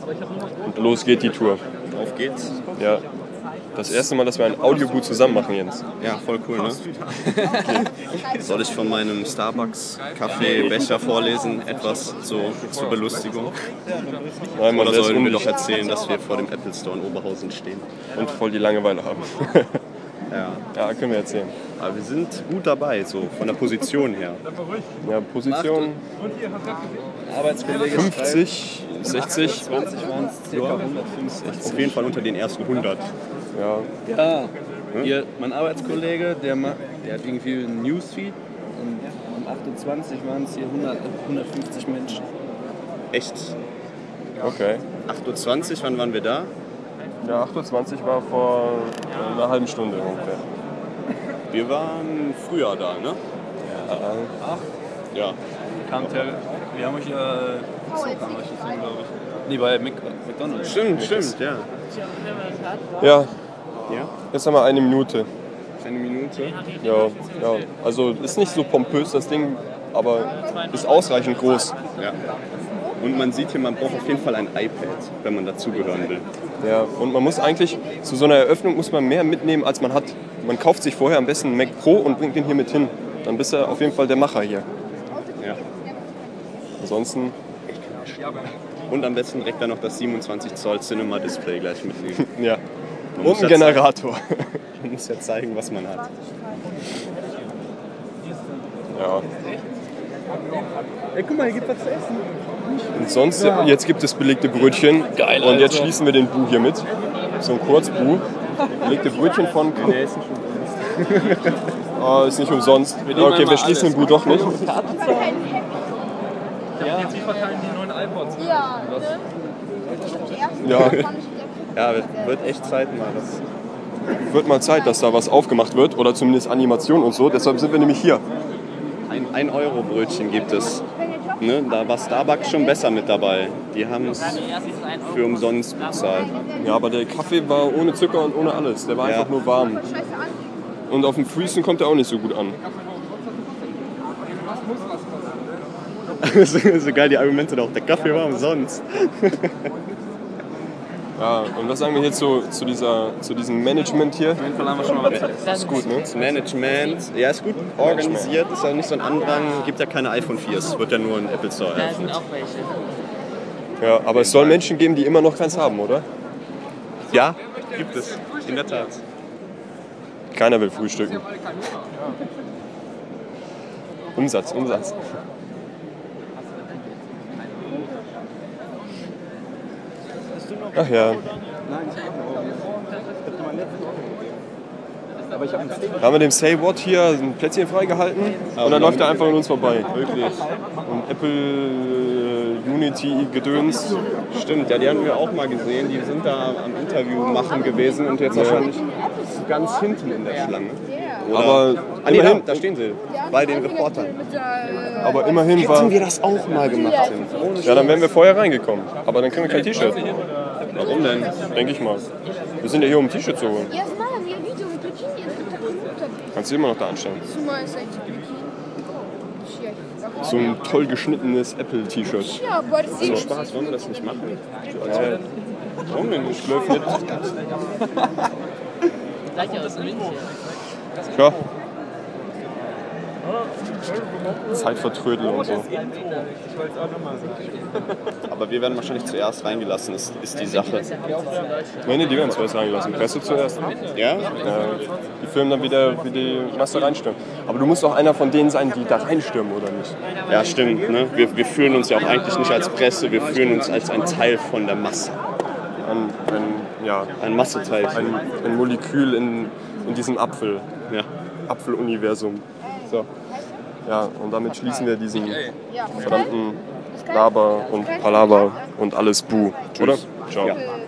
Und los geht die Tour. Auf geht's. Ja. Das erste Mal, dass wir ein Audioboot zusammen machen, Jens. Ja, voll cool, ne? Soll ich von meinem Starbucks-Kaffee-Becher vorlesen? Etwas so zur Belustigung? Nein, Oder sollen wir doch erzählen, dass wir vor dem Apple Store in Oberhausen stehen? Und voll die Langeweile haben. Ja, können wir erzählen. Aber wir sind gut dabei, so von der Position her. Ja, Position Arbeitskollege 50, 60. 20 waren es, ca. 165. Auf jeden Fall unter den ersten 100. Ja, Ja, hier, mein Arbeitskollege, der hat irgendwie einen Newsfeed und am 28 waren es hier 150 Menschen. Echt? okay. 8.20 Uhr, wann waren wir da? Ja, 28 war vor einer halben Stunde ungefähr. Wir waren früher da, ne? Ja. Wir haben euch ja gesehen, glaube ich. Nee, bei McDonald's. Stimmt, ja. Ja, Ja? jetzt haben wir eine Minute. Eine Minute. Ja. Also ist nicht so pompös das Ding, aber ist ausreichend groß. Ja. Und man sieht hier, man braucht auf jeden Fall ein iPad, wenn man dazugehören will. Ja, und man muss eigentlich, zu so einer Eröffnung muss man mehr mitnehmen, als man hat. Man kauft sich vorher am besten einen Mac Pro und bringt den hier mit hin. Dann bist du auf jeden Fall der Macher hier. Ja. Ansonsten, Und am besten direkt dann noch das 27 Zoll Cinema Display gleich mitnehmen. ja. Man Und muss ein ja Generator. Man muss ja zeigen, was man hat. Ja. Ey, guck mal, hier gibt was zu essen. Und sonst, jetzt gibt es belegte Brötchen. Geil, Und jetzt Alter. schließen wir den Bu hier mit. So ein Kurzbu. Belegte Brötchen von... Oh, ist nicht umsonst. Okay, wir schließen den Bu doch nicht. Jetzt, wie verteilen die neuen iPods? Ja, Ja, Ja, wird echt Zeit mal. Das wird mal Zeit, dass da was aufgemacht wird. Oder zumindest Animation und so. Deshalb sind wir nämlich hier. ein Euro-Brötchen gibt es. Ne? Da war Starbucks schon besser mit dabei. Die haben es für umsonst bezahlt. Ja, aber der Kaffee war ohne Zucker und ohne alles. Der war Ja. einfach nur warm. Und auf dem Freezen kommt er auch nicht so gut an. So geil die Argumente doch. Der Kaffee war umsonst. Ja, und was sagen wir hier zu diesem Management hier? Auf jeden Fall haben wir schon mal was zu essen. Das ist gut, ne? Das Management, ja, ist gut organisiert, ist auch nicht so ein Andrang. Gibt ja keine iPhone 4s, wird ja nur ein Apple Store Da sind eröffnet. auch welche. Ja, aber es soll Menschen geben, die immer noch keins haben, oder? Ja, gibt es. In der Tat. Keiner will frühstücken. Umsatz. Ach ja. Haben wir dem Say What hier ein Plätzchen freigehalten und dann läuft er einfach an uns vorbei. Wirklich. Und Apple Unity Gedöns. Stimmt, ja, die haben wir auch mal gesehen. Die sind da am Interview machen gewesen und jetzt wahrscheinlich ganz hinten in der Schlange. Oder? Aber Nee, immerhin, da stehen sie. Bei den Reportern. aber immerhin war... Hätten wir das auch mal gemacht. Ohne Ja, dann wären wir vorher reingekommen. Aber dann kriegen wir kein T-Shirt. Warum denn? Denke ich mal. Wir sind ja hier, um ein T-Shirt zu holen. Я знаю, я видела прикинь, это так круто. Kannst du immer noch da anstellen. С ума сойти, прикинь. So ein toll geschnittenes Apple-T-Shirt. Ща, борзишь. Spaß, wollen wir das nicht machen? Warum denn nicht? Läuft nicht. Seid ihr aus München? Ja. Zeitvertrödel und so. Aber wir werden wahrscheinlich zuerst reingelassen, ist die Sache. Nee, die werden zuerst reingelassen. Presse zuerst. Ja? Die filmen dann wieder, wie die Masse reinstürmen. Aber du musst auch einer von denen sein, die da reinstürmen, oder nicht? Ja, stimmt. Ne? Wir fühlen uns ja auch eigentlich nicht als Presse, wir fühlen uns als ein Teil von der Masse. Ein Masseteil. Ein Molekül in diesem Apfel. Ja. Apfeluniversum. So. Ja, und damit schließen wir diesen verdammten Laber und Palaver und alles Bu, oder? Ciao. Ja.